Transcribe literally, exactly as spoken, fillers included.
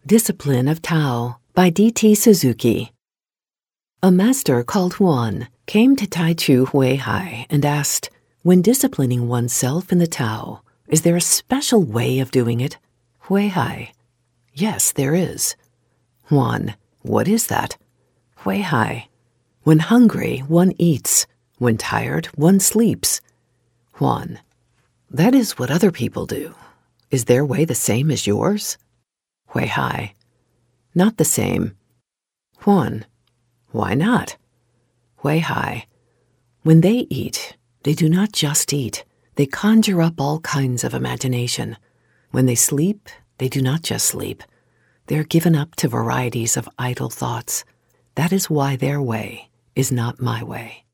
Discipline of Tao by D T Suzuki. A master called Huan came to Tai Chu Huihai and asked, when disciplining oneself in the Tao, is there a special way of doing it? Huihai: yes, there is. Huan: what is that? Huihai: when hungry, one eats. When tired, one sleeps. Huan: that is what other people do. Is their way the same as yours? Huihai: not the same. Huan: why not? Huihai: when they eat, they do not just eat. They conjure up all kinds of imagination. When they sleep, they do not just sleep. They are given up to varieties of idle thoughts. That is why their way is not my way.